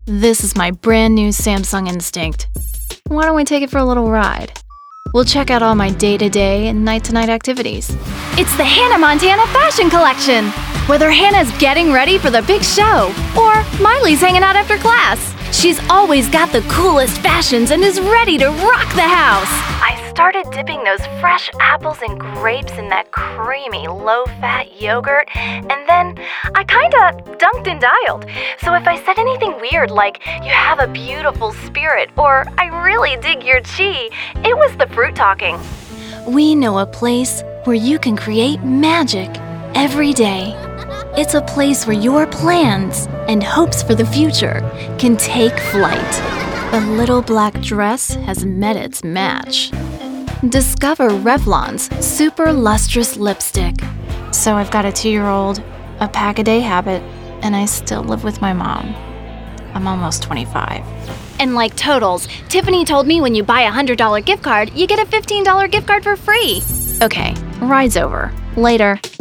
This is my brand new Samsung Instinct. Why don't we take it for a little ride? We'll check out all my day-to-day and night-to-night activities. It's the Hannah Montana Fashion Collection! Whether Hannah's getting ready for the big show or Miley's hanging out after class, she's always got the coolest fashions and is ready to rock the house. I started dipping those fresh apples and grapes in that creamy, low-fat yogurt, and then I kinda dunked and dialed. So if I said anything weird like, "You have a beautiful spirit," or "I really dig your chi," it was the fruit talking. We know a place where you can create magic every day. It's a place where your plans and hopes for the future can take flight. The little black dress has met its match. Discover Revlon's super lustrous lipstick. So I've got a 2-year-old, a pack-a-day habit, and I still live with my mom. I'm almost 25. And like totals, Tiffany told me when you buy a $100 gift card, you get a $15 gift card for free. Okay, ride's over. Later.